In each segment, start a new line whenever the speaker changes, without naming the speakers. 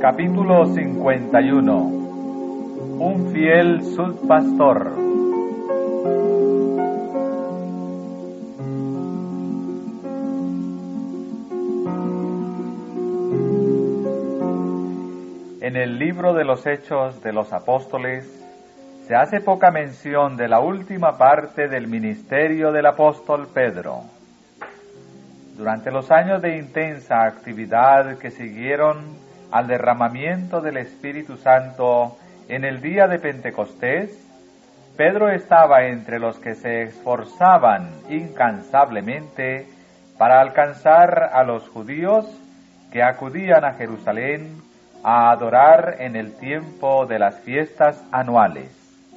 Capítulo 51. Un fiel subpastor. En el libro de los Hechos de los Apóstoles se hace poca mención de la última parte del ministerio del apóstol Pedro. Durante los años de intensa actividad que siguieron al derramamiento del Espíritu Santo en el día de Pentecostés, Pedro estaba entre los que se esforzaban incansablemente para alcanzar a los judíos que acudían a Jerusalén a adorar en el tiempo de las fiestas anuales.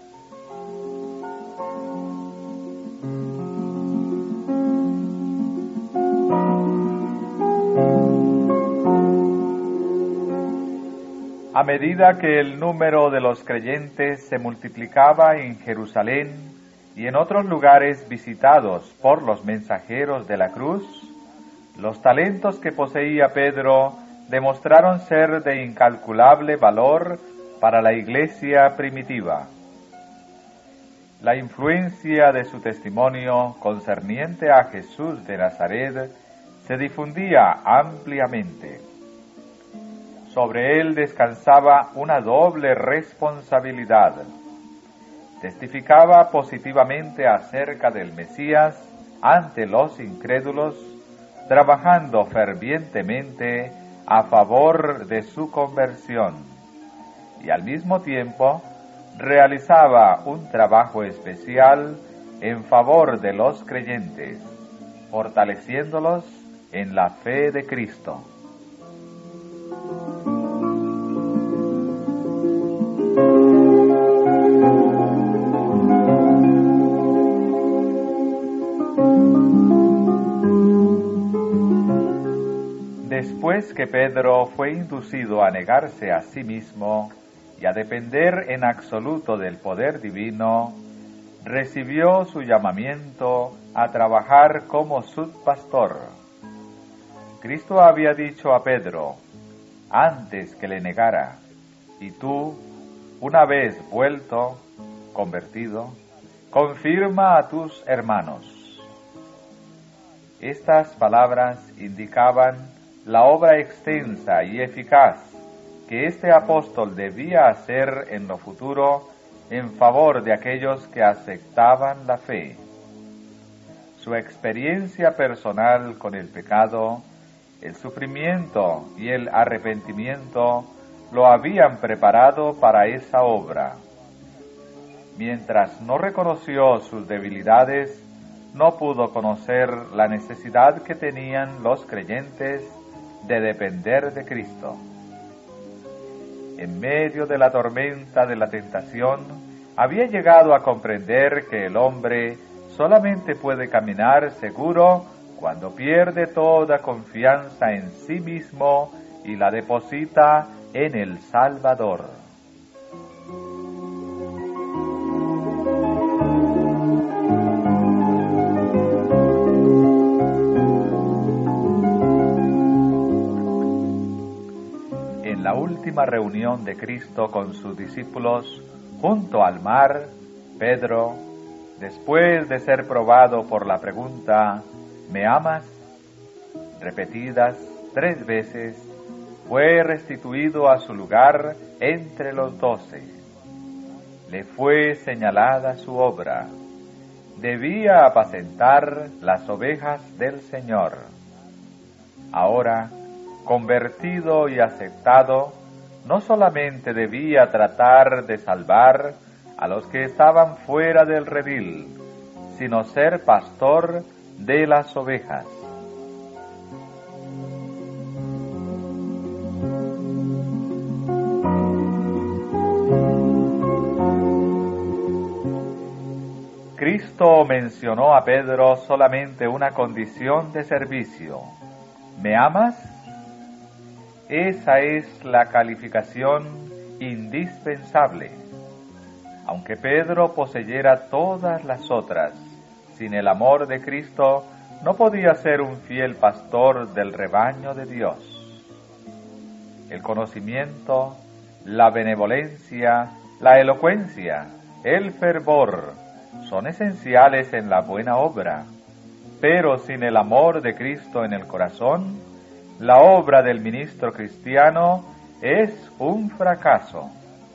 A medida que el número de los creyentes se multiplicaba en Jerusalén y en otros lugares visitados por los mensajeros de la cruz, los talentos que poseía Pedro demostraron ser de incalculable valor para la iglesia primitiva. La influencia de su testimonio concerniente a Jesús de Nazaret se difundía ampliamente. Sobre él descansaba una doble responsabilidad. Testificaba positivamente acerca del Mesías ante los incrédulos, trabajando fervientemente a favor de su conversión, y al mismo tiempo realizaba un trabajo especial en favor de los creyentes, fortaleciéndolos en la fe de Cristo. Después que Pedro fue inducido a negarse a sí mismo y a depender en absoluto del poder divino, recibió su llamamiento a trabajar como subpastor. Cristo había dicho a Pedro, antes que le negara, y tú, una vez vuelto, convertido, confirma a tus hermanos. Estas palabras indicaban la obra extensa y eficaz que este apóstol debía hacer en lo futuro en favor de aquellos que aceptaban la fe. Su experiencia personal con el pecado, el sufrimiento y el arrepentimiento lo habían preparado para esa obra. Mientras no reconoció sus debilidades, no pudo conocer la necesidad que tenían los creyentes de depender de Cristo. En medio de la tormenta de la tentación, había llegado a comprender que el hombre solamente puede caminar seguro cuando pierde toda confianza en sí mismo y la deposita en el Salvador. En la última reunión de Cristo con sus discípulos junto al mar, Pedro, después de ser probado por la pregunta ¿me amas?, repetidas 3 veces, fue restituido a su lugar entre los 12. Le fue señalada su obra. Debía apacentar las ovejas del Señor. Ahora, convertido y aceptado, no solamente debía tratar de salvar a los que estaban fuera del redil, sino ser pastor de las ovejas. Cristo mencionó a Pedro solamente una condición de servicio. ¿Me amas? Esa es la calificación indispensable. Aunque Pedro poseyera todas las otras, sin el amor de Cristo no podía ser un fiel pastor del rebaño de Dios. el conocimiento, la benevolencia, la elocuencia, el fervor, son esenciales en la buena obra, pero sin el amor de Cristo en el corazón, la obra del ministro cristiano es un fracaso.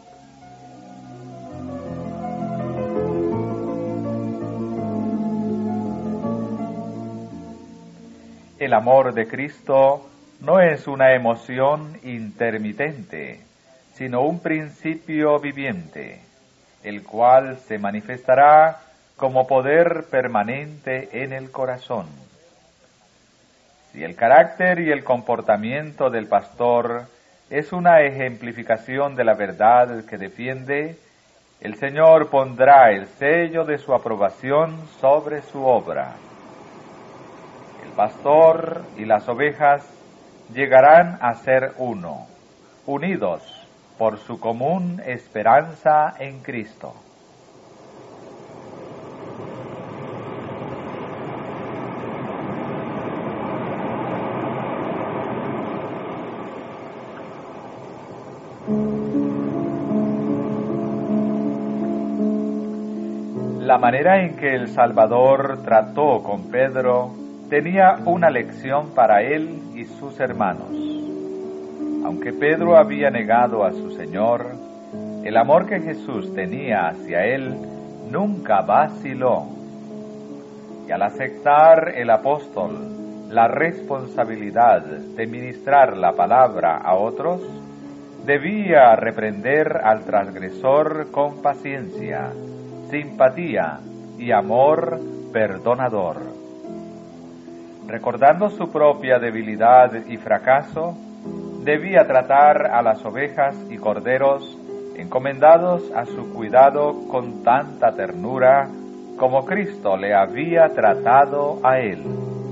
El amor de Cristo no es una emoción intermitente, sino un principio viviente, el cual se manifestará como poder permanente en el corazón. Si el carácter y el comportamiento del pastor es una ejemplificación de la verdad que defiende, el Señor pondrá el sello de su aprobación sobre su obra. El pastor y las ovejas llegarán a ser uno, unidos por su común esperanza en Cristo. La manera en que el Salvador trató con Pedro tenía una lección para él y sus hermanos. Aunque Pedro había negado a su Señor, el amor que Jesús tenía hacia él nunca vaciló. Y al aceptar el apóstol la responsabilidad de ministrar la palabra a otros, debía reprender al transgresor con paciencia, simpatía y amor perdonador. Recordando su propia debilidad y fracaso, debía tratar a las ovejas y corderos encomendados a su cuidado con tanta ternura como Cristo le había tratado a él.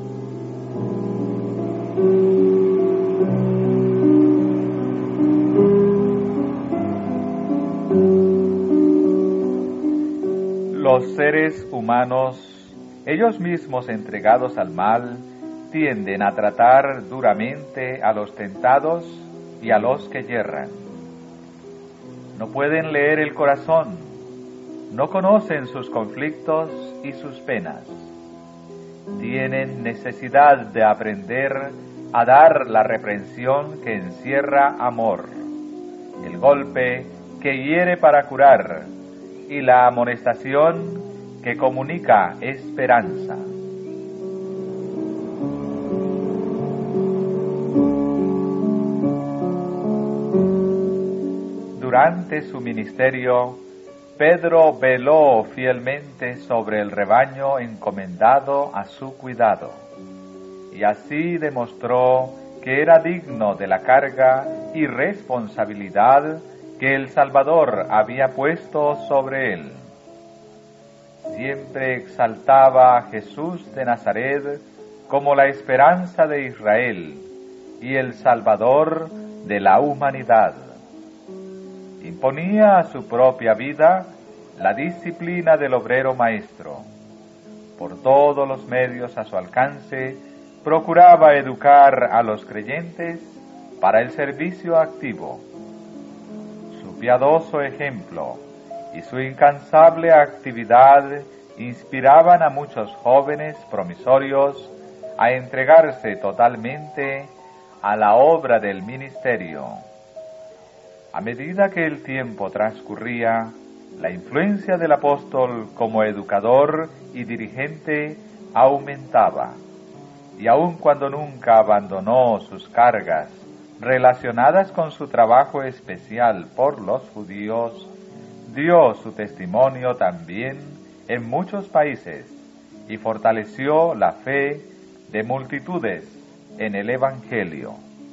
Los seres humanos, ellos mismos entregados al mal, tienden a tratar duramente a los tentados y a los que yerran. No pueden leer el corazón, no conocen sus conflictos y sus penas. Tienen necesidad de aprender a dar la reprensión que encierra amor, el golpe que hiere para curar y la amonestación que comunica esperanza. Durante su ministerio, Pedro veló fielmente sobre el rebaño encomendado a su cuidado, y así demostró que era digno de la carga y responsabilidad que el Salvador había puesto sobre él. Siempre exaltaba a Jesús de Nazaret como la esperanza de Israel y el Salvador de la humanidad. Imponía a su propia vida la disciplina del obrero maestro. Por todos los medios a su alcance, procuraba educar a los creyentes para el servicio activo. Su piadoso ejemplo y su incansable actividad inspiraban a muchos jóvenes promisorios a entregarse totalmente a la obra del ministerio. A medida que el tiempo transcurría, la influencia del apóstol como educador y dirigente aumentaba, y aun cuando nunca abandonó sus cargas relacionadas con su trabajo especial por los judíos, dio su testimonio también en muchos países y fortaleció la fe de multitudes en el Evangelio.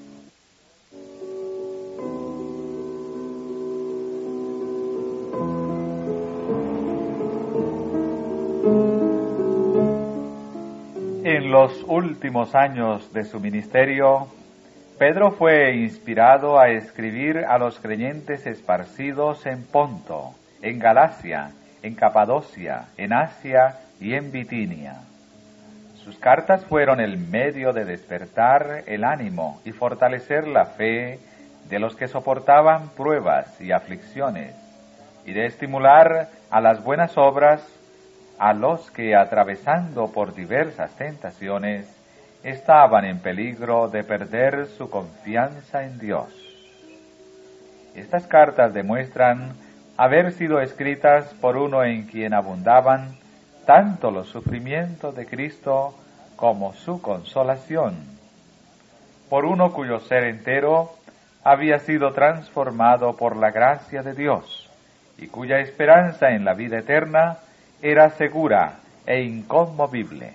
En los últimos años de su ministerio, Pedro fue inspirado a escribir a los creyentes esparcidos en Ponto, en Galacia, en Capadocia, en Asia y en Bitinia. Sus cartas fueron el medio de despertar el ánimo y fortalecer la fe de los que soportaban pruebas y aflicciones, y de estimular a las buenas obras a los que, atravesando por diversas tentaciones, estaban en peligro de perder su confianza en Dios. Estas cartas demuestran haber sido escritas por uno en quien abundaban tanto los sufrimientos de Cristo como su consolación, por uno cuyo ser entero había sido transformado por la gracia de Dios y cuya esperanza en la vida eterna era segura e inconmovible.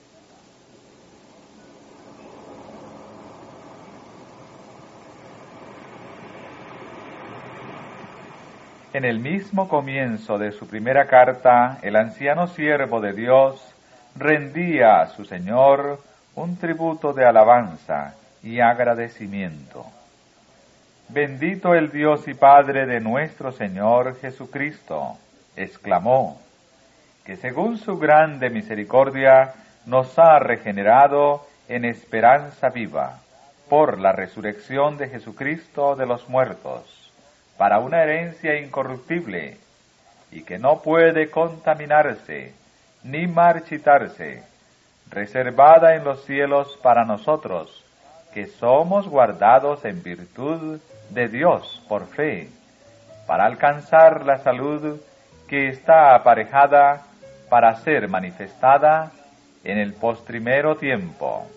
En el mismo comienzo de su primera carta, el anciano siervo de Dios rendía a su Señor un tributo de alabanza y agradecimiento. Bendito el Dios y Padre de nuestro Señor Jesucristo, exclamó, que según su grande misericordia nos ha regenerado en esperanza viva, por la resurrección de Jesucristo de los muertos, para una herencia incorruptible, y que no puede contaminarse, ni marchitarse, reservada en los cielos para nosotros, que somos guardados en virtud de Dios por fe, para alcanzar la salud que está aparejada para ser manifestada en el postrimero tiempo.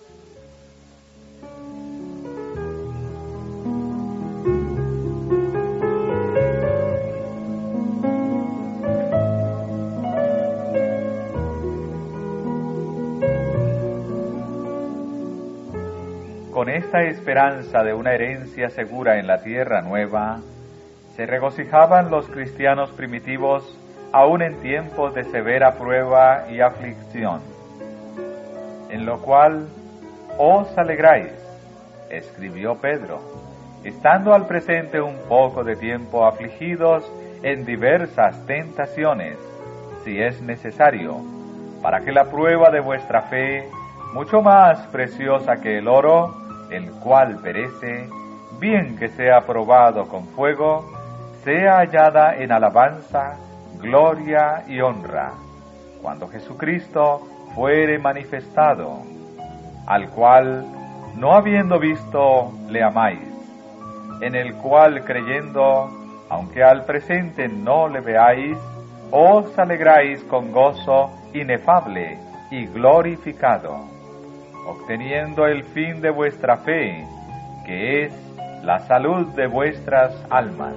Con esta esperanza de una herencia segura en la tierra nueva, se regocijaban los cristianos primitivos aún en tiempos de severa prueba y aflicción, en lo cual os alegráis, escribió Pedro, estando al presente un poco de tiempo afligidos en diversas tentaciones, si es necesario, para que la prueba de vuestra fe, mucho más preciosa que el oro, el cual perece, bien que sea probado con fuego, sea hallada en alabanza, gloria y honra, cuando Jesucristo fuere manifestado, al cual, no habiendo visto, le amáis, en el cual creyendo, aunque al presente no le veáis, os alegráis con gozo inefable y glorificado, obteniendo el fin de vuestra fe, que es la salud de vuestras almas.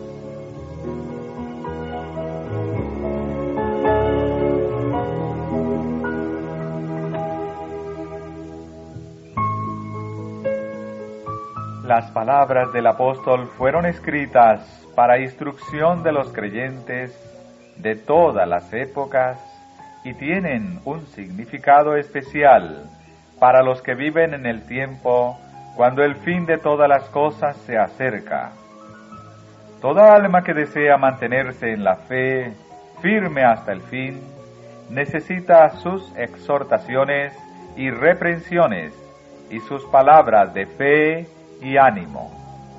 Las palabras del apóstol fueron escritas para instrucción de los creyentes de todas las épocas y tienen un significado especial para los que viven en el tiempo cuando el fin de todas las cosas se acerca. Toda alma que desea mantenerse en la fe firme hasta el fin necesita sus exhortaciones y reprensiones y sus palabras de fe y ánimo.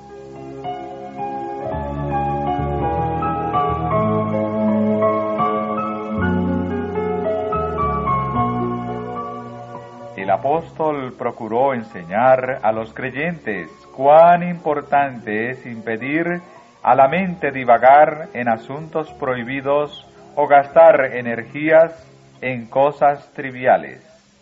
El apóstol procuró enseñar a los creyentes cuán importante es impedir a la mente divagar en asuntos prohibidos o gastar energías en cosas triviales.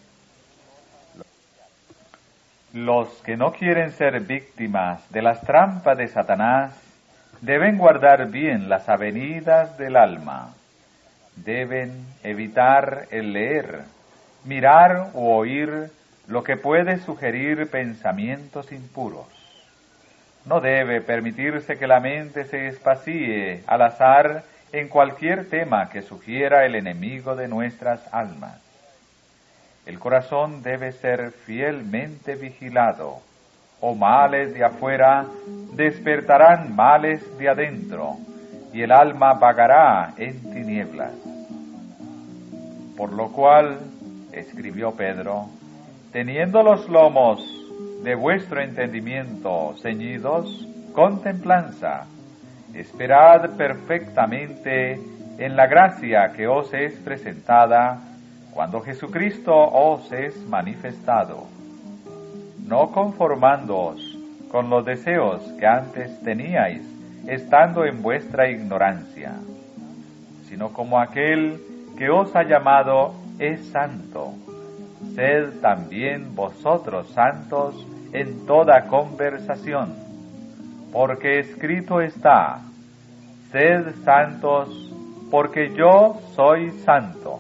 Los que no quieren ser víctimas de las trampas de Satanás deben guardar bien las avenidas del alma. Deben evitar el leer, mirar u oír lo que puede sugerir pensamientos impuros. No debe permitirse que la mente se espacíe al azar en cualquier tema que sugiera el enemigo de nuestras almas. El corazón debe ser fielmente vigilado, o males de afuera despertarán males de adentro, y el alma vagará en tinieblas. Por lo cual, escribió Pedro, teniendo los lomos de vuestro entendimiento ceñidos, con templanza, esperad perfectamente en la gracia que os es presentada cuando Jesucristo os es manifestado, no conformándoos con los deseos que antes teníais, estando en vuestra ignorancia, sino como aquel que os ha llamado es santo, sed también vosotros santos en toda conversación, porque escrito está, sed santos, porque yo soy santo.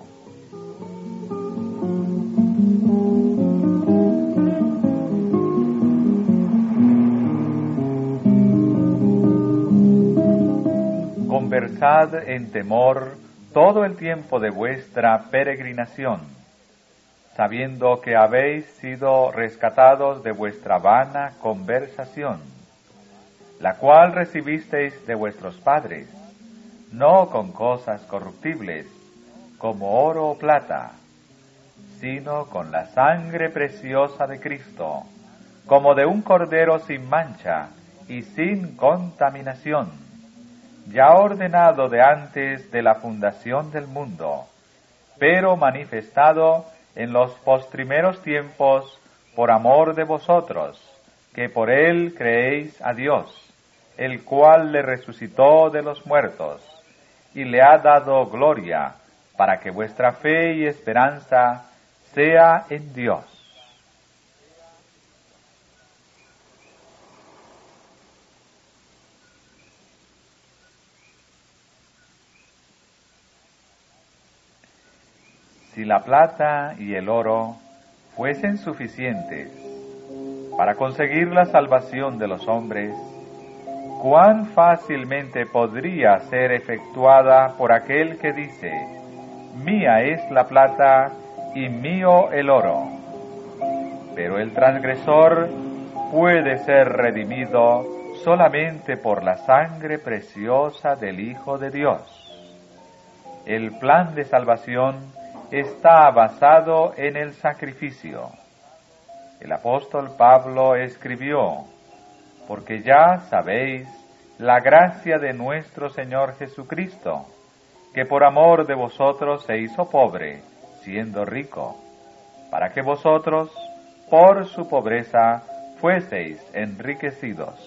Conversad en temor todo el tiempo de vuestra peregrinación, sabiendo que habéis sido rescatados de vuestra vana conversación, la cual recibisteis de vuestros padres, no con cosas corruptibles, como oro o plata, sino con la sangre preciosa de Cristo, como de un cordero sin mancha y sin contaminación, ya ordenado de antes de la fundación del mundo, pero manifestado en los postrimeros tiempos por amor de vosotros, que por él creéis a Dios, el cual le resucitó de los muertos, y le ha dado gloria, para que vuestra fe y esperanza sea en Dios. Si la plata y el oro fuesen suficientes para conseguir la salvación de los hombres, ¿cuán fácilmente podría ser efectuada por aquel que dice, mía es la plata y mío el oro? Pero el transgresor puede ser redimido solamente por la sangre preciosa del Hijo de Dios. El plan de salvación está basado en el sacrificio. El apóstol Pablo escribió, porque ya sabéis la gracia de nuestro Señor Jesucristo, que por amor de vosotros se hizo pobre, siendo rico, para que vosotros, por su pobreza, fueseis enriquecidos.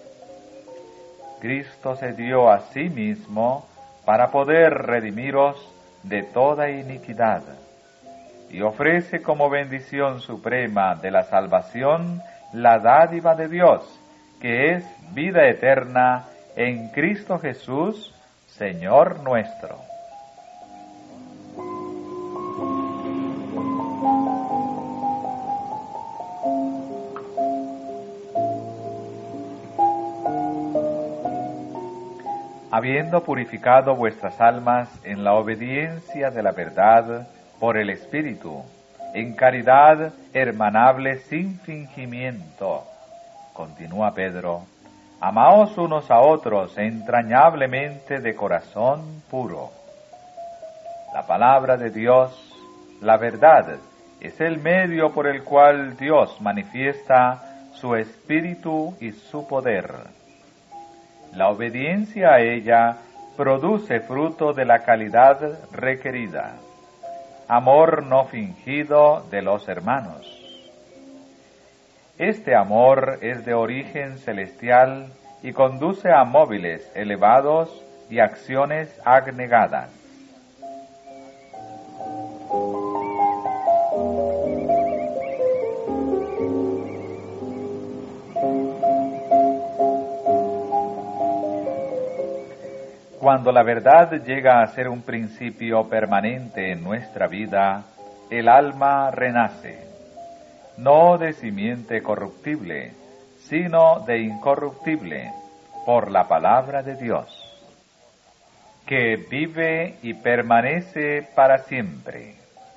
Cristo se dio a sí mismo para poder redimiros de toda iniquidad, y ofrece como bendición suprema de la salvación la dádiva de Dios, que es vida eterna en Cristo Jesús, Señor nuestro. Habiendo purificado vuestras almas en la obediencia de la verdad por el Espíritu, en caridad hermanable sin fingimiento, continúa Pedro, amaos unos a otros entrañablemente de corazón puro. La palabra de Dios, la verdad, es el medio por el cual Dios manifiesta su Espíritu y su poder. La obediencia a ella produce fruto de la calidad requerida, amor no fingido de los hermanos. Este amor es de origen celestial y conduce a móviles elevados y acciones abnegadas. Cuando la verdad llega a ser un principio permanente en nuestra vida, el alma renace, no de simiente corruptible, sino de incorruptible, por la palabra de Dios, que vive y permanece para siempre.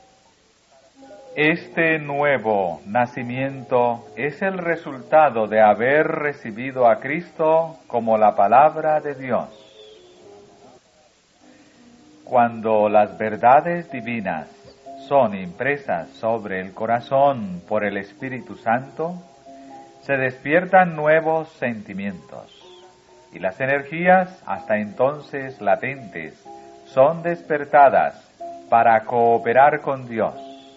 Este nuevo nacimiento es el resultado de haber recibido a Cristo como la palabra de Dios. Cuando las verdades divinas son impresas sobre el corazón por el Espíritu Santo, se despiertan nuevos sentimientos. y las energías hasta entonces latentes son despertadas para cooperar con Dios.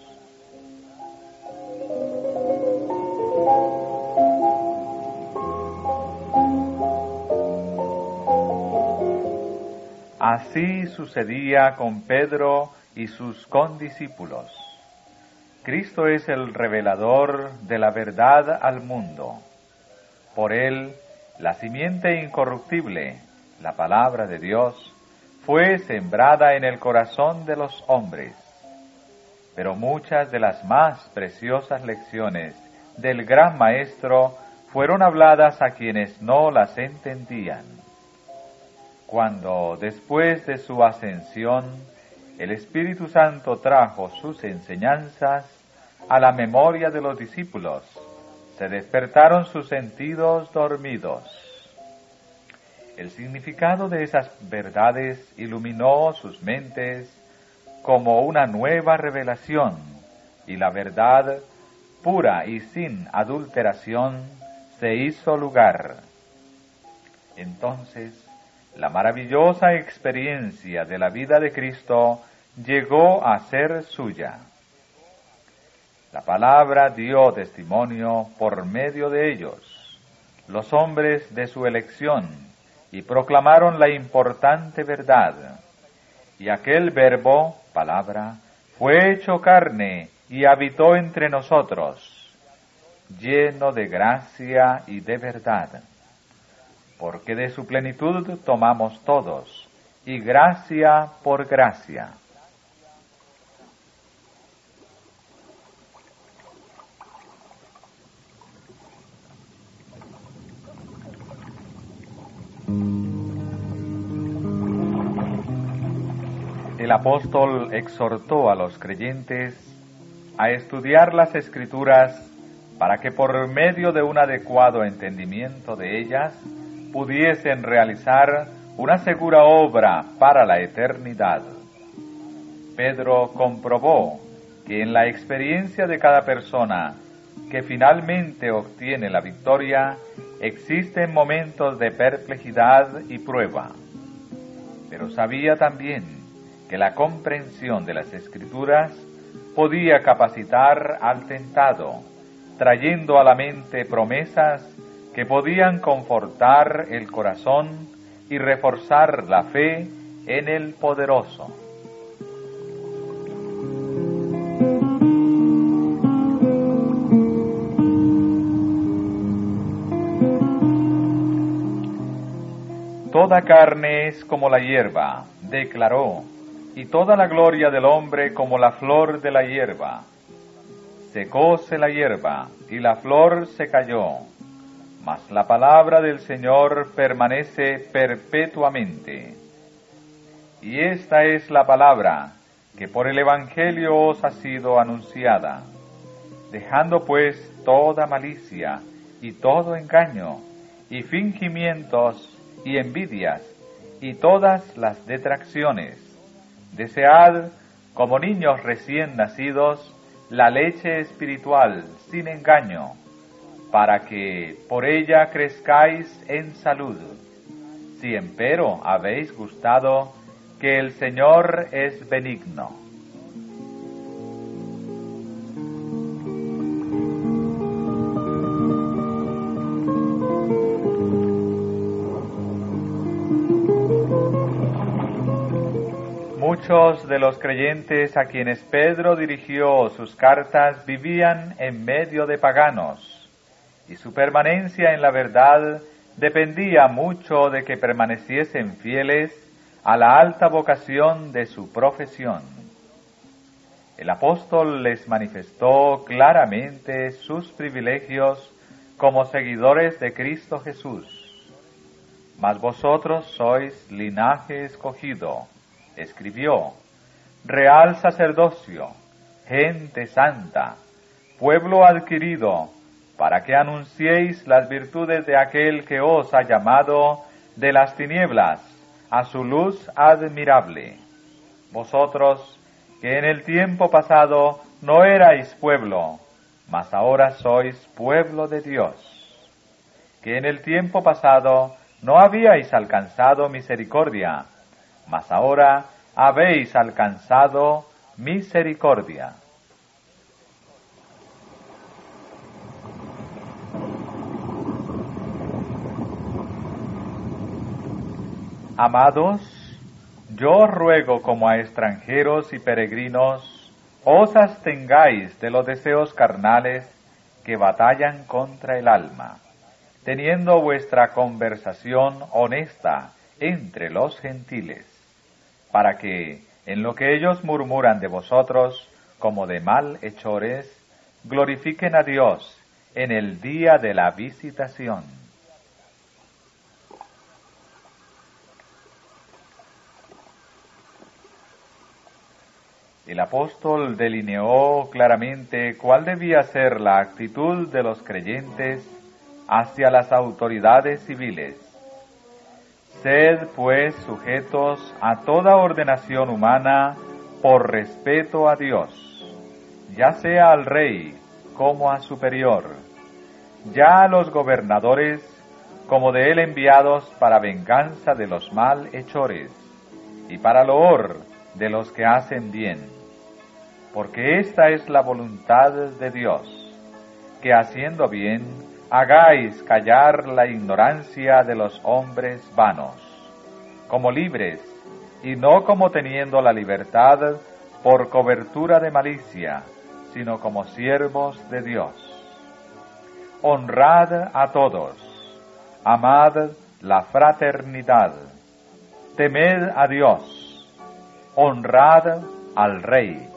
Así sucedía con Pedro y sus condiscípulos. Cristo es el revelador de la verdad al mundo. Por él, la simiente incorruptible, la palabra de Dios, fue sembrada en el corazón de los hombres. Pero muchas de las más preciosas lecciones del gran Maestro fueron habladas a quienes no las entendían. Cuando, después de su ascensión, el Espíritu Santo trajo sus enseñanzas a la memoria de los discípulos, se despertaron sus sentidos dormidos. El significado de esas verdades iluminó sus mentes como una nueva revelación, y la verdad, pura y sin adulteración, se hizo lugar. Entonces, la maravillosa experiencia de la vida de Cristo llegó a ser suya. La palabra dio testimonio por medio de ellos, los hombres de su elección, y proclamaron la importante verdad. Y aquel verbo, palabra, fue hecho carne y habitó entre nosotros, lleno de gracia y de verdad. Porque de su plenitud tomamos todos, y gracia por gracia. El apóstol exhortó a los creyentes a estudiar las Escrituras para que por medio de un adecuado entendimiento de ellas pudiesen realizar una segura obra para la eternidad. Pedro comprobó que en la experiencia de cada persona que finalmente obtiene la victoria, existen momentos de perplejidad y prueba. Pero sabía también que la comprensión de las Escrituras podía capacitar al tentado, trayendo a la mente promesas que podían confortar el corazón y reforzar la fe en el poderoso. Toda carne es como la hierba, declaró, y toda la gloria del hombre como la flor de la hierba. Secóse la hierba, y la flor se cayó, mas la palabra del Señor permanece perpetuamente. Y esta es la palabra que por el Evangelio os ha sido anunciada, dejando pues toda malicia y todo engaño, y fingimientos y envidias, y todas las detracciones. Desead, como niños recién nacidos, la leche espiritual sin engaño, para que por ella crezcáis en salud, si empero habéis gustado que el Señor es benigno. Muchos de los creyentes a quienes Pedro dirigió sus cartas vivían en medio de paganos, y su permanencia en la verdad dependía mucho de que permaneciesen fieles a la alta vocación de su profesión. El apóstol les manifestó claramente sus privilegios como seguidores de Cristo Jesús. Mas vosotros sois linaje escogido, escribió, real sacerdocio, gente santa, pueblo adquirido, para que anunciéis las virtudes de aquel que os ha llamado de las tinieblas a su luz admirable. Vosotros, que en el tiempo pasado no erais pueblo, mas ahora sois pueblo de Dios, que en el tiempo pasado no habíais alcanzado misericordia, mas ahora habéis alcanzado misericordia. Amados, yo os ruego como a extranjeros y peregrinos, os abstengáis de los deseos carnales que batallan contra el alma, teniendo vuestra conversación honesta entre los gentiles, para que, en lo que ellos murmuran de vosotros como de malhechores, glorifiquen a Dios en el día de la visitación. El apóstol delineó claramente cuál debía ser la actitud de los creyentes hacia las autoridades civiles. Sed, pues, sujetos a toda ordenación humana por respeto a Dios, ya sea al rey como a superior, ya a los gobernadores como de él enviados para venganza de los malhechores y para loor de los que hacen bien. Porque esta es la voluntad de Dios, que haciendo bien hagáis callar la ignorancia de los hombres vanos, como libres, y no como teniendo la libertad por cobertura de malicia, sino como siervos de Dios. Honrad a todos, amad la fraternidad, temed a Dios, honrad al Rey.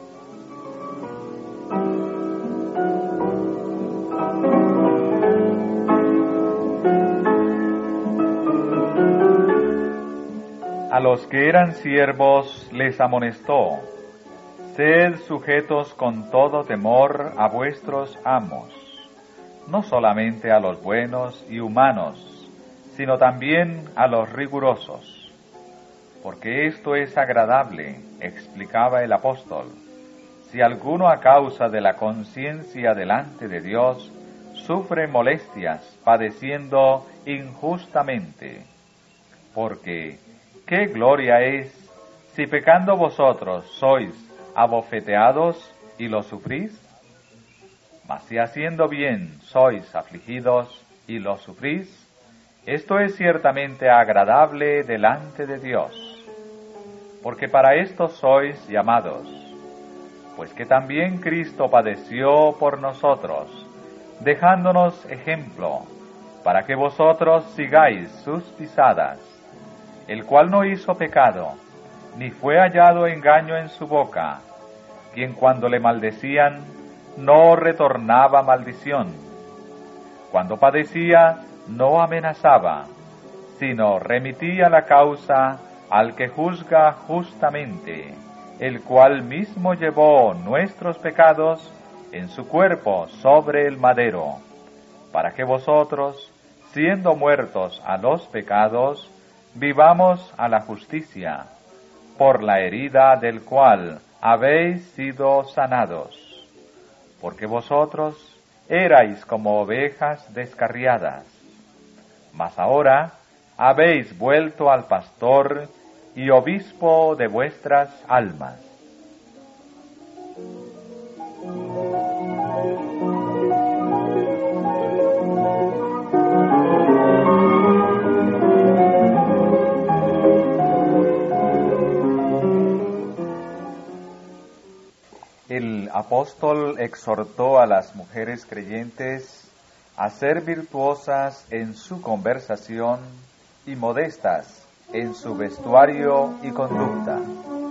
A los que eran siervos les amonestó: sed sujetos con todo temor a vuestros amos, no solamente a los buenos y humanos, sino también a los rigurosos. Porque esto es agradable, explicaba el apóstol, si alguno a causa de la conciencia delante de Dios sufre molestias padeciendo injustamente. Porque ¿qué gloria es si pecando vosotros sois abofeteados y lo sufrís? Mas si haciendo bien sois afligidos y lo sufrís, esto es ciertamente agradable delante de Dios. Porque para esto sois llamados, pues que también Cristo padeció por nosotros, dejándonos ejemplo, para que vosotros sigáis sus pisadas, el cual no hizo pecado, ni fue hallado engaño en su boca, quien cuando le maldecían, no retornaba maldición. Cuando padecía, no amenazaba, sino remitía la causa al que juzga justamente, el cual mismo llevó nuestros pecados en su cuerpo sobre el madero, para que vosotros, siendo muertos a los pecados, vivamos a la justicia, por la herida del cual habéis sido sanados, porque vosotros erais como ovejas descarriadas, mas ahora habéis vuelto al pastor y obispo de vuestras almas. El apóstol exhortó a las mujeres creyentes a ser virtuosas en su conversación y modestas en su vestuario y conducta.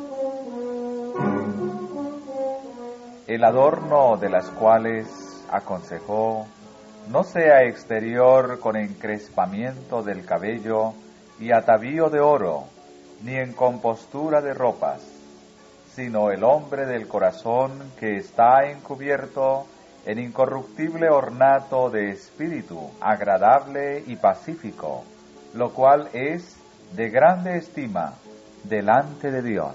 El adorno de las cuales aconsejó no sea exterior con encrespamiento del cabello y atavío de oro, ni en compostura de ropas, sino el hombre del corazón que está encubierto en incorruptible ornato de espíritu agradable y pacífico, lo cual es de grande estima delante de Dios.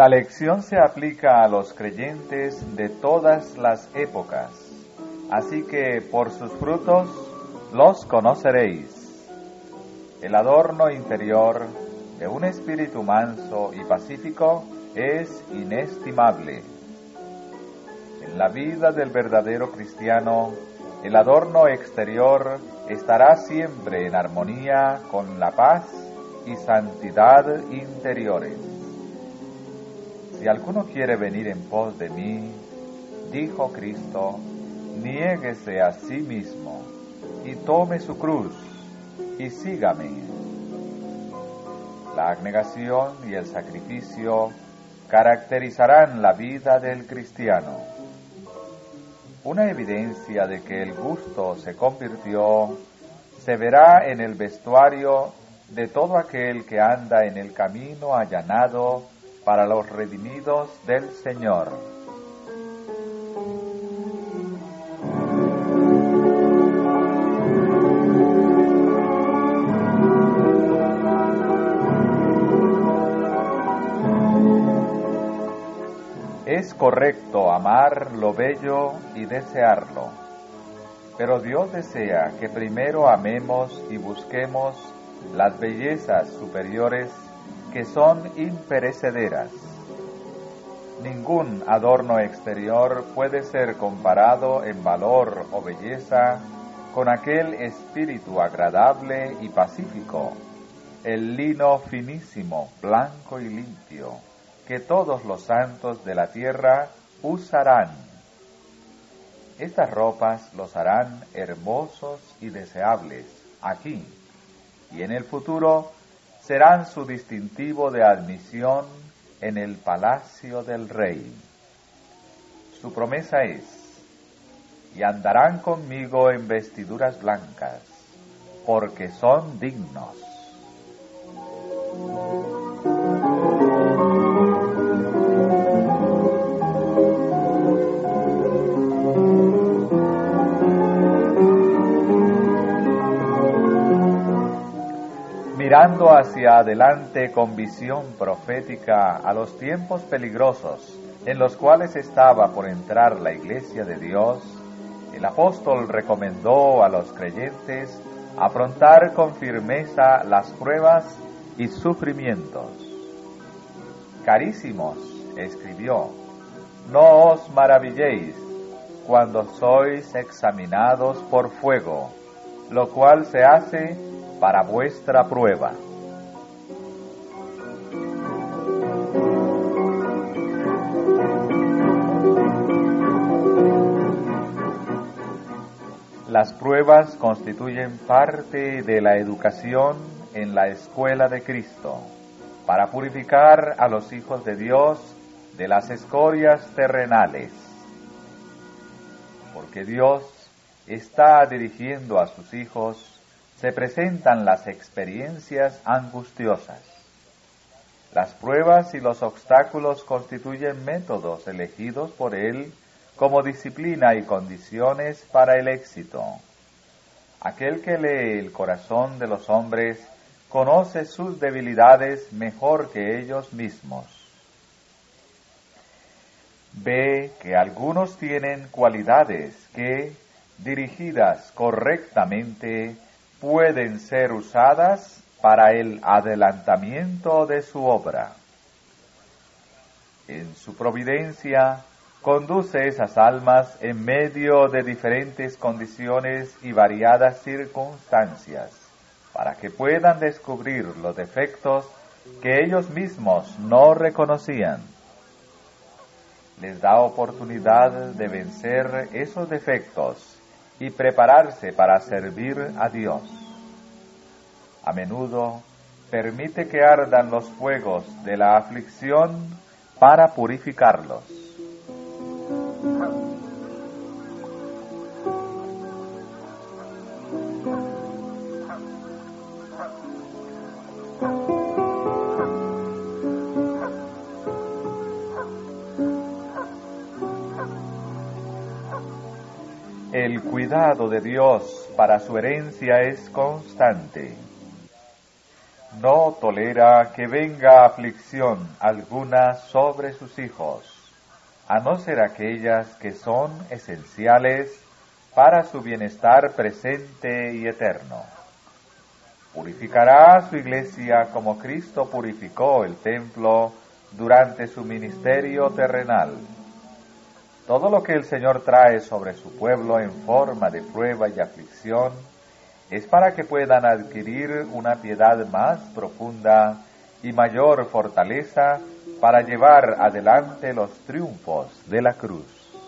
La lección se aplica a los creyentes de todas las épocas, así que por sus frutos los conoceréis. El adorno interior de un espíritu manso y pacífico es inestimable. En la vida del verdadero cristiano, el adorno exterior estará siempre en armonía con la paz y santidad interiores. Si alguno quiere venir en pos de mí, dijo Cristo, niéguese a sí mismo y tome su cruz y sígame. La abnegación y el sacrificio caracterizarán la vida del cristiano. Una evidencia de que el gusto se convirtió se verá en el vestuario de todo aquel que anda en el camino allanado para los redimidos del Señor. Es correcto amar lo bello y desearlo, pero Dios desea que primero amemos y busquemos las bellezas superiores que son imperecederas. Ningún adorno exterior puede ser comparado en valor o belleza con aquel espíritu agradable y pacífico, el lino finísimo, blanco y limpio, que todos los santos de la tierra usarán. Estas ropas los harán hermosos y deseables aquí, y en el futuro serán su distintivo de admisión en el palacio del Rey. Su promesa es, y andarán conmigo en vestiduras blancas, porque son dignos. Mirando hacia adelante con visión profética a los tiempos peligrosos en los cuales estaba por entrar la Iglesia de Dios, el apóstol recomendó a los creyentes afrontar con firmeza las pruebas y sufrimientos. Carísimos, escribió, no os maravilléis cuando sois examinados por fuego, lo cual se hace para vuestra prueba. Las pruebas constituyen parte de la educación en la escuela de Cristo, para purificar a los hijos de Dios de las escorias terrenales. Porque Dios está dirigiendo a sus hijos, se presentan las experiencias angustiosas. Las pruebas y los obstáculos constituyen métodos elegidos por Él como disciplina y condiciones para el éxito. Aquel que lee el corazón de los hombres conoce sus debilidades mejor que ellos mismos. Ve que algunos tienen cualidades que, dirigidas correctamente, pueden ser usadas para el adelantamiento de su obra. En su providencia, conduce esas almas en medio de diferentes condiciones y variadas circunstancias, para que puedan descubrir los defectos que ellos mismos no reconocían. Les da oportunidad de vencer esos defectos y prepararse para servir a Dios. A menudo permite que ardan los fuegos de la aflicción para purificarlos. El cuidado de Dios para su herencia es constante. no tolera que venga aflicción alguna sobre sus hijos, a no ser aquellas que son esenciales para su bienestar presente y eterno. Purificará a su iglesia como Cristo purificó el templo durante su ministerio terrenal. Todo lo que el Señor trae sobre su pueblo en forma de prueba y aflicción es para que puedan adquirir una piedad más profunda y mayor fortaleza para llevar adelante los triunfos de la cruz.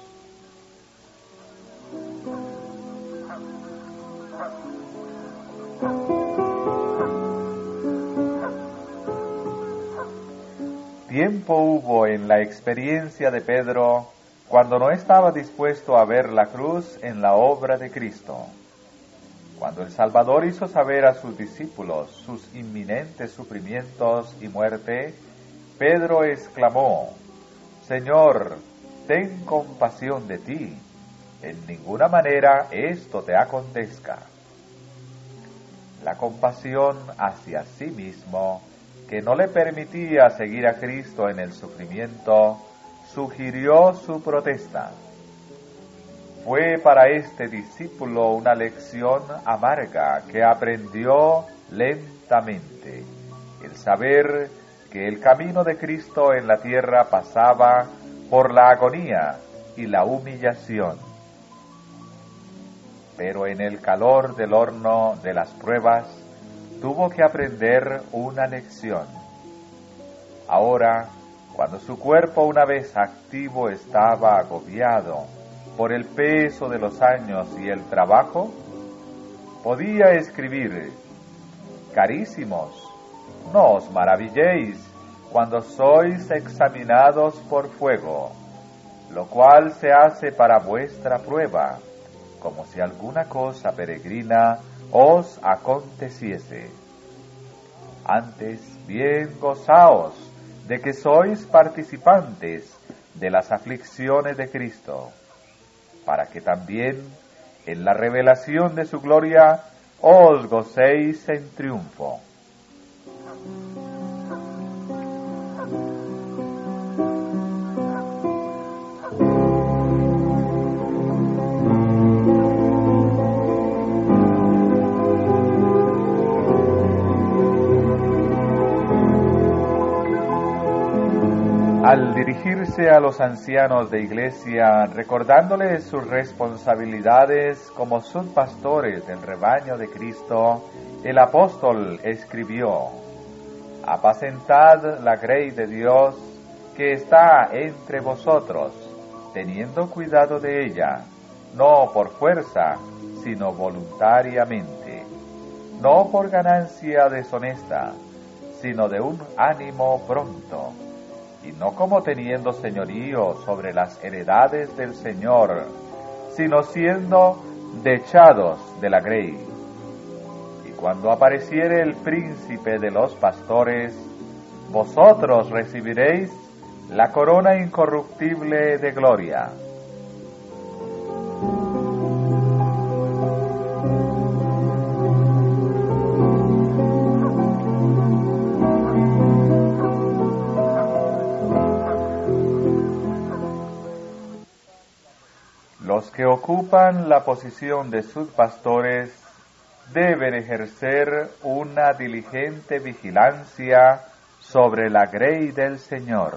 Tiempo hubo en la experiencia de Pedro cuando no estaba dispuesto a ver la cruz en la obra de Cristo. Cuando el Salvador hizo saber a sus discípulos sus inminentes sufrimientos y muerte, Pedro exclamó: «Señor, ten compasión de ti, en ninguna manera esto te acontezca». La compasión hacia sí mismo, que no le permitía seguir a Cristo en el sufrimiento, sugirió su protesta. Fue para este discípulo una lección amarga que aprendió lentamente, el saber que el camino de Cristo en la tierra pasaba por la agonía y la humillación. Pero en el calor del horno de las pruebas, tuvo que aprender una lección. Ahora, cuando su cuerpo una vez activo estaba agobiado por el peso de los años y el trabajo, podía escribir: «Carísimos, no os maravilléis cuando sois examinados por fuego, lo cual se hace para vuestra prueba, como si alguna cosa peregrina os aconteciese. Antes bien gozaos de que sois participantes de las aflicciones de Cristo, para que también en la revelación de su gloria os gocéis en triunfo». Al dirigirse a los ancianos de iglesia, recordándoles sus responsabilidades como subpastores del rebaño de Cristo, el apóstol escribió: «Apacentad la grey de Dios que está entre vosotros, teniendo cuidado de ella, no por fuerza, sino voluntariamente, no por ganancia deshonesta, sino de un ánimo pronto, y no como teniendo señorío sobre las heredades del Señor, sino siendo dechados de la grey. Y cuando apareciere el príncipe de los pastores, vosotros recibiréis la corona incorruptible de gloria». Los que ocupan la posición de subpastores deben ejercer una diligente vigilancia sobre la grey del Señor.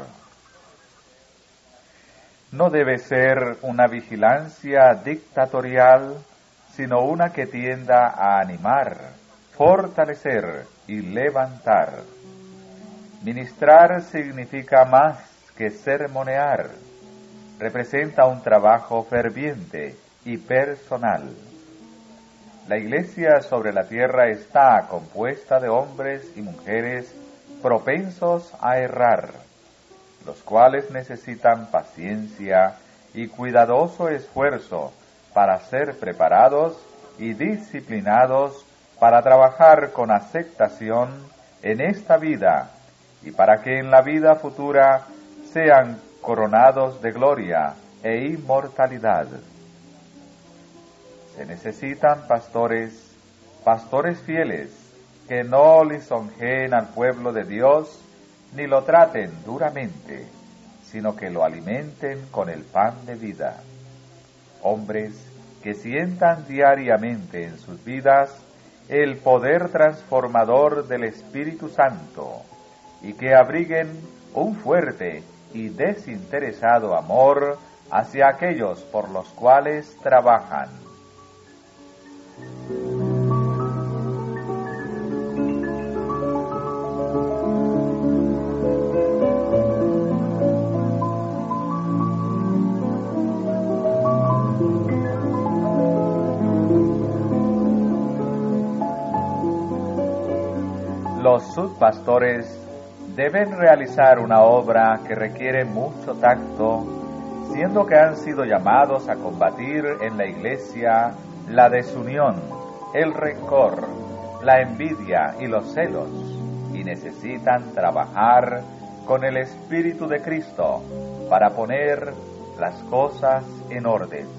No debe ser una vigilancia dictatorial, sino una que tienda a animar, fortalecer y levantar. Ministrar significa más que sermonear. Representa un trabajo ferviente y personal. La iglesia sobre la tierra está compuesta de hombres y mujeres propensos a errar, los cuales necesitan paciencia y cuidadoso esfuerzo para ser preparados y disciplinados para trabajar con aceptación en esta vida y para que en la vida futura sean coronados de gloria e inmortalidad. Se necesitan pastores fieles, que no lisonjeen al pueblo de Dios, ni lo traten duramente, sino que lo alimenten con el pan de vida. Hombres que sientan diariamente en sus vidas el poder transformador del Espíritu Santo y que abriguen un fuerte y desinteresado amor hacia aquellos por los cuales trabajan. Los subpastores deben realizar una obra que requiere mucho tacto, siendo que han sido llamados a combatir en la iglesia la desunión, el rencor, la envidia y los celos, y necesitan trabajar con el Espíritu de Cristo para poner las cosas en orden.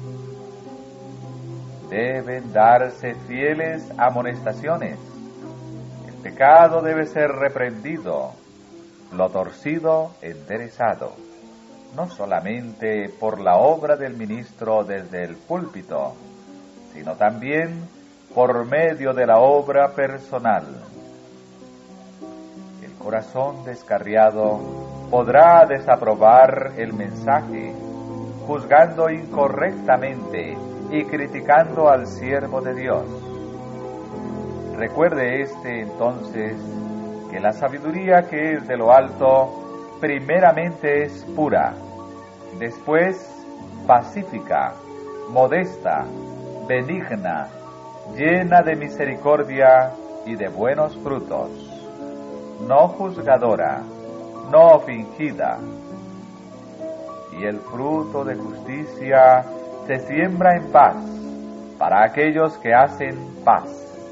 Deben darse fieles amonestaciones. El pecado debe ser reprendido, lo torcido enderezado, no solamente por la obra del ministro desde el púlpito, sino también por medio de la obra personal. El corazón descarriado podrá desaprobar el mensaje, juzgando incorrectamente y criticando al siervo de Dios. Recuerde entonces que la sabiduría que es de lo alto primeramente es pura, después pacífica, modesta, benigna, llena de misericordia y de buenos frutos, no juzgadora, no fingida. Y el fruto de justicia se siembra en paz para aquellos que hacen paz.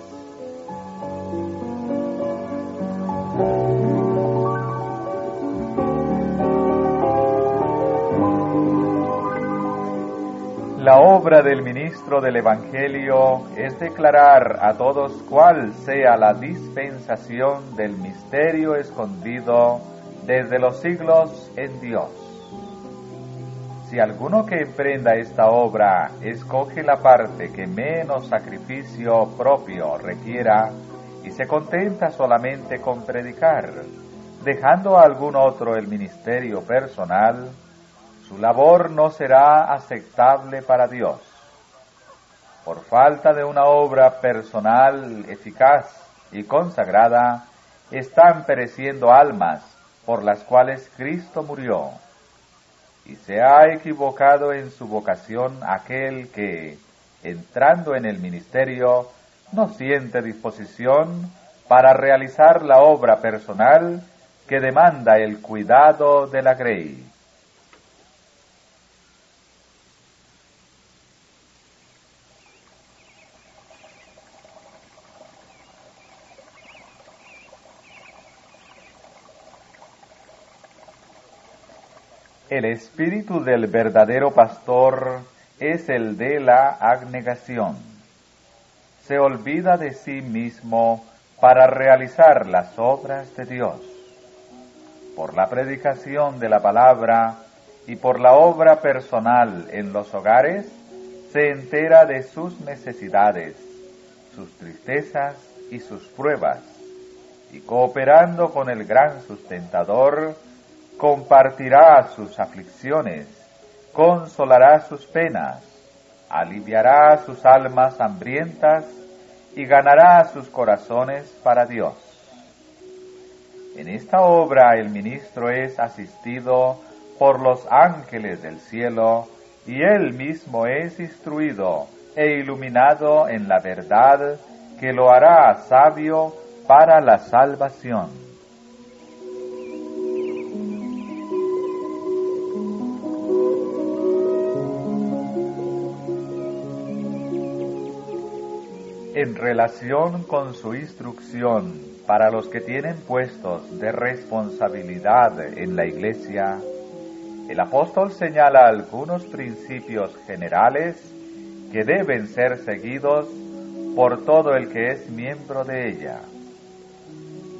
La obra del ministro del Evangelio es declarar a todos cuál sea la dispensación del misterio escondido desde los siglos en Dios. Si alguno que emprenda esta obra escoge la parte que menos sacrificio propio requiera y se contenta solamente con predicar, dejando a algún otro el ministerio personal, su labor no será aceptable para Dios. Por falta de una obra personal eficaz y consagrada, están pereciendo almas por las cuales Cristo murió. Y se ha equivocado en su vocación aquel que, entrando en el ministerio, no siente disposición para realizar la obra personal que demanda el cuidado de la grey. El espíritu del verdadero pastor es el de la abnegación. Se olvida de sí mismo para realizar las obras de Dios. Por la predicación de la palabra y por la obra personal en los hogares, se entera de sus necesidades, sus tristezas y sus pruebas, y cooperando con el gran sustentador, compartirá sus aflicciones, consolará sus penas, aliviará sus almas hambrientas y ganará sus corazones para Dios. En esta obra el ministro es asistido por los ángeles del cielo y él mismo es instruido e iluminado en la verdad que lo hará sabio para la salvación. En relación con su instrucción para los que tienen puestos de responsabilidad en la Iglesia, el apóstol señala algunos principios generales que deben ser seguidos por todo el que es miembro de ella.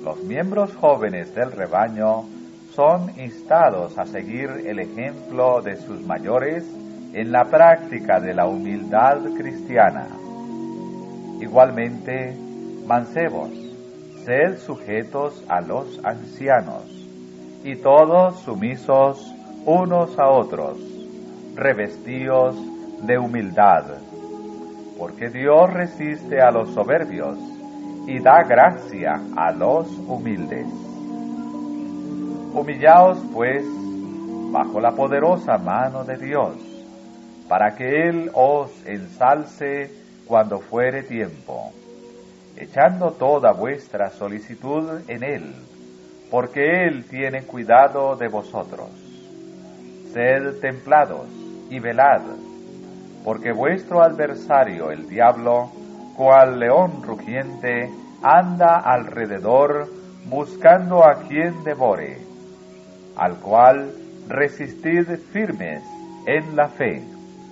Los miembros jóvenes del rebaño son instados a seguir el ejemplo de sus mayores en la práctica de la humildad cristiana. Igualmente, mancebos, sed sujetos a los ancianos, y todos sumisos unos a otros, revestidos de humildad, porque Dios resiste a los soberbios y da gracia a los humildes. Humillaos, pues, bajo la poderosa mano de Dios, para que Él os ensalce cuando fuere tiempo, echando toda vuestra solicitud en Él, porque Él tiene cuidado de vosotros. Sed templados y velad, porque vuestro adversario, el diablo, cual león rugiente, anda alrededor buscando a quien devore, al cual resistid firmes en la fe.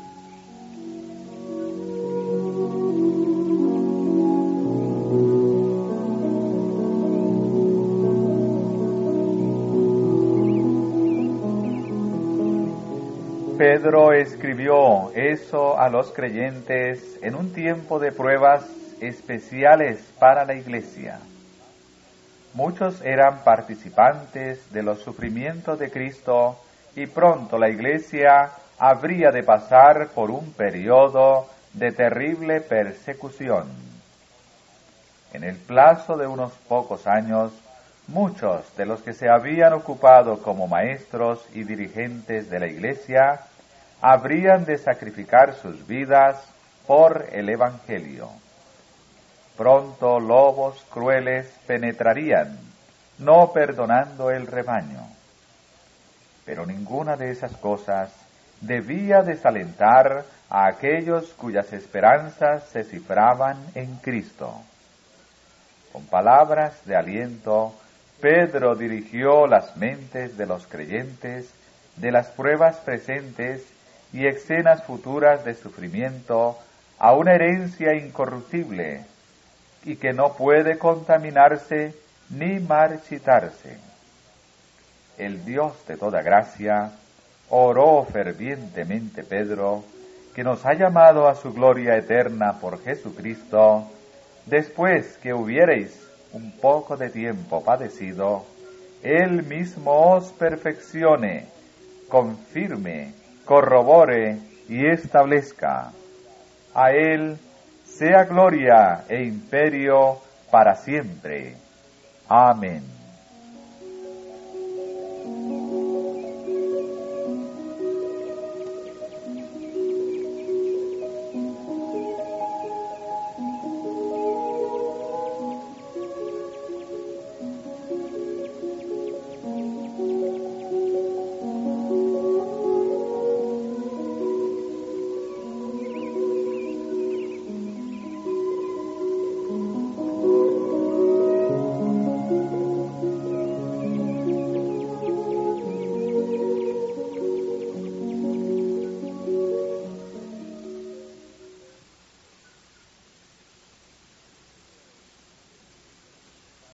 Pedro escribió eso a los creyentes en un tiempo de pruebas especiales para la Iglesia. Muchos eran participantes de los sufrimientos de Cristo y pronto la Iglesia habría de pasar por un periodo de terrible persecución. En el plazo de unos pocos años, muchos de los que se habían ocupado como maestros y dirigentes de la Iglesia habrían de sacrificar sus vidas por el Evangelio. Pronto lobos crueles penetrarían, no perdonando el rebaño. Pero ninguna de esas cosas debía desalentar a aquellos cuyas esperanzas se cifraban en Cristo. Con palabras de aliento, Pedro dirigió las mentes de los creyentes de las pruebas presentes y escenas futuras de sufrimiento a una herencia incorruptible y que no puede contaminarse ni marchitarse. El Dios de toda gracia oró fervientemente Pedro, que nos ha llamado a su gloria eterna por Jesucristo, después que hubiereis un poco de tiempo padecido, Él mismo os perfeccione, confirme, corrobore y establezca. A Él sea gloria e imperio para siempre. Amén.